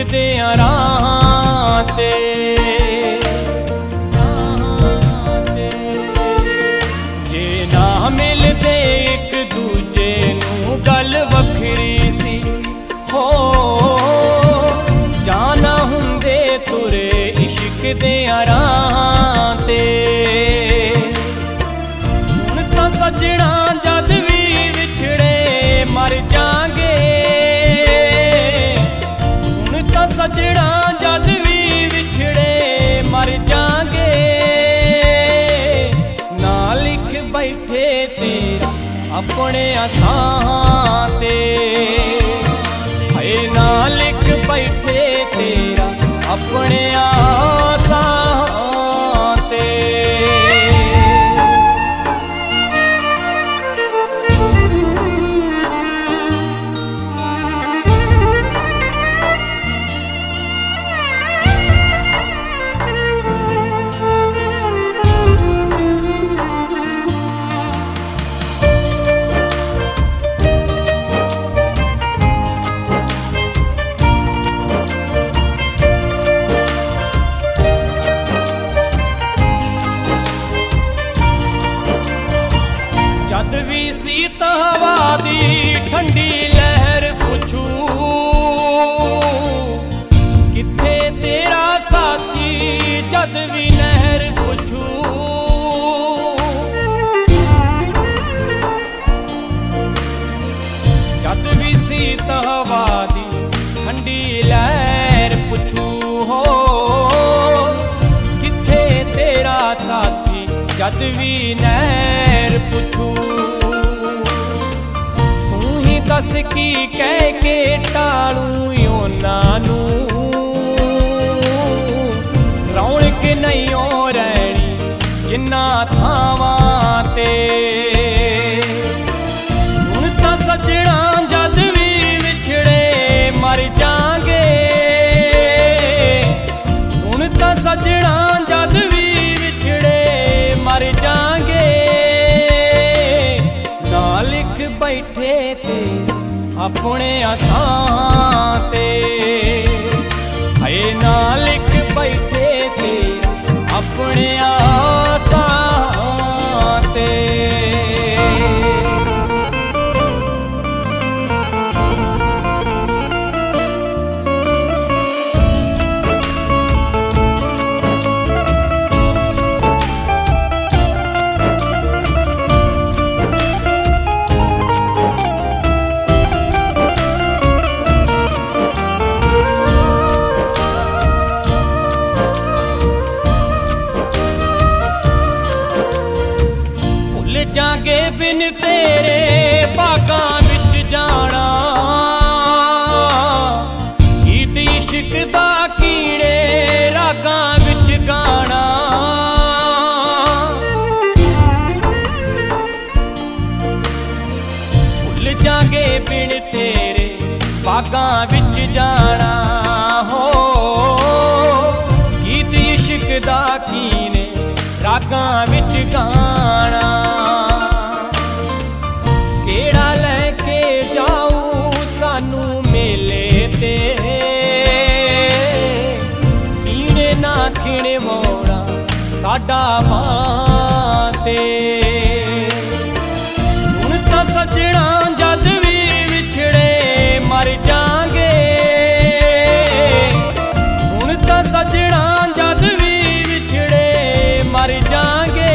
दे राहां ते जे ना मिलदे एक दूजे नूं गल वखरी सी हो जाना हुंदे तुरे इश्क दे राहां ते हुण तां सजना जद भी विछड़े मर जांगे सजना जद भी विछड़े मर जांगे ना लिख बैठे तेरा अपने असां ते हाय ना लिख बैठे तेरा अपने आसां ते जद भी सीत हवा दी ठंडी लहर पुछू किथे तेरा साथी जद भी नहर पुछू जद भी सीत हवा दी ठंडी लहर पुछू हो किथे तेरा साथी जद भी नहर पुछू तू ही दस की कह के टालू उन्हां नूं रौनक नहीं हो रहनी जिन्ना थावां ते हुण तां सजना जद भी विछड़े मर जांगे हुण तां सजना जद भी विछड़े मर जांगे ना लिख बैठे ते अपने असां ते हाय ना लिख बैठे तेरा अपने आसां ते जागे बिन तेरे बागां विच जाना गीत इश्क दा कीड़े रागां विच गाना भुल जागे बिन तेरे बागां विच जाना हो गीत इश्क दा कीड़े रागां विच गाना केड़ा लेके जाऊं सानू मेले ते कीने ना खिणे मोड़ा साडा मां ते हुण तां सजना जद भी विछड़े मर जांगे हुण तां सजना जद भी विछड़े मर जांगे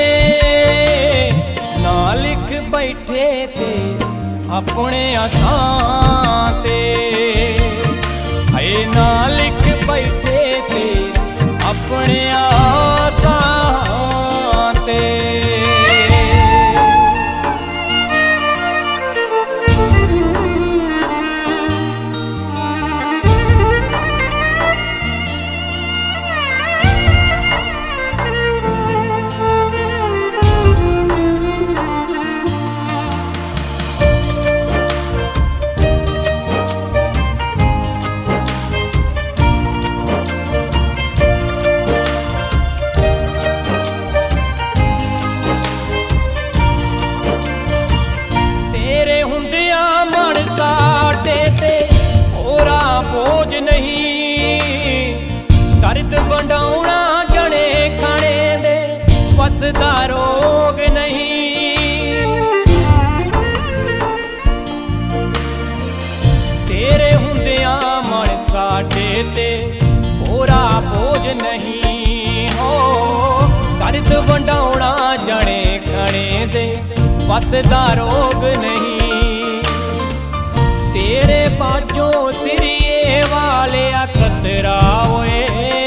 ना लिख बैठे ते अपने असां ते हाय ना लिख बैठे तेरा अपने आसां ते नहीं। दर्द वंडाउणा जने खाने दे वसदा रोग नहीं। तेरे हुंदियां मन साडे ते पूरा बोझ नहीं हो। दर्द वंडाउणा जने खाने दे वसदा रोग नहीं। तेरे बाजों सिरिए वाले खतरा होए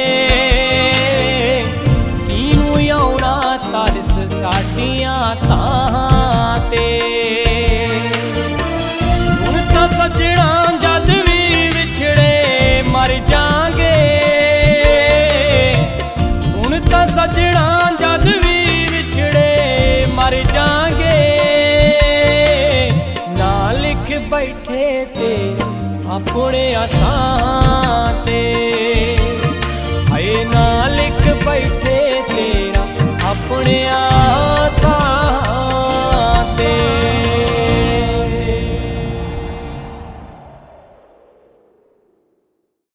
कीनू आउणा तरस साडियां ताहां ते। हुण तां सजना जद भी विछड़े मर जांगे। हुण तां सजना जद भी विछड़े मर जांगे। ना लिख बैठे ते अपने आसां ते हाय ना लिख बैठे तेरा अपने